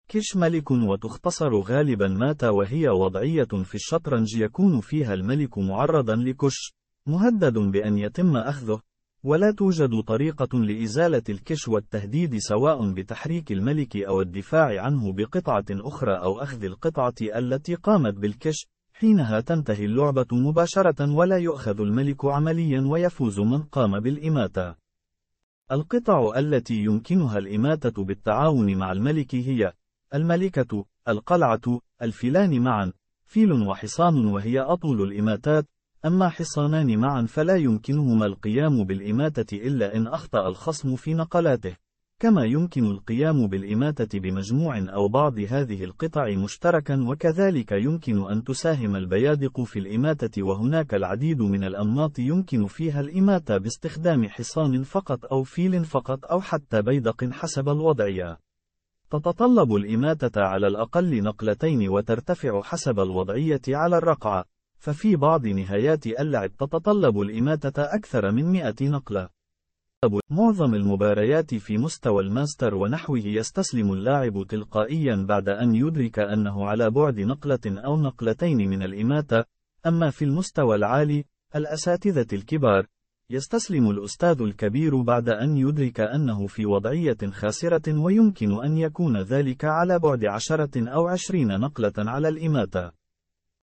كش ملك وتختصر غالبا مات، وهي وضعية في الشطرنج يكون فيها الملك معرضا لكش مهدد بأن يتم أخذه، ولا توجد طريقة لإزالة الكش والتهديد سواء بتحريك الملك أو الدفاع عنه بقطعة أخرى أو أخذ القطعة التي قامت بالكش. حينها تنتهي اللعبة مباشرة ولا يؤخذ الملك عمليا ويفوز من قام بالإماتة. القطع التي يمكنها الإماتة بالتعاون مع الملك هي الملكة، القلعة، الفيلان معا، فيل وحصان وهي أطول الإماتات، أما حصانان معا فلا يمكنهما القيام بالإماتة إلا إن أخطأ الخصم في نقلاته، كما يمكن القيام بالإماتة بمجموع أو بعض هذه القطع مشتركا، وكذلك يمكن أن تساهم البيادق في الإماتة، وهناك العديد من الأنماط يمكن فيها الإماتة باستخدام حصان فقط أو فيل فقط أو حتى بيدق حسب الوضعية. تتطلب الإماتة على الأقل نقلتين وترتفع حسب الوضعية على الرقعة، ففي بعض نهايات اللعب تتطلب الإماتة أكثر من 100 نقلة. معظم المباريات في مستوى الماستر ونحوه يستسلم اللاعب تلقائيا بعد أن يدرك أنه على بعد نقلة أو نقلتين من الإماتة، أما في المستوى العالي، الأساتذة الكبار، يستسلم الأستاذ الكبير بعد أن يدرك أنه في وضعية خاسرة ويمكن أن يكون ذلك على بعد 10 أو 20 نقلة على الإماتة.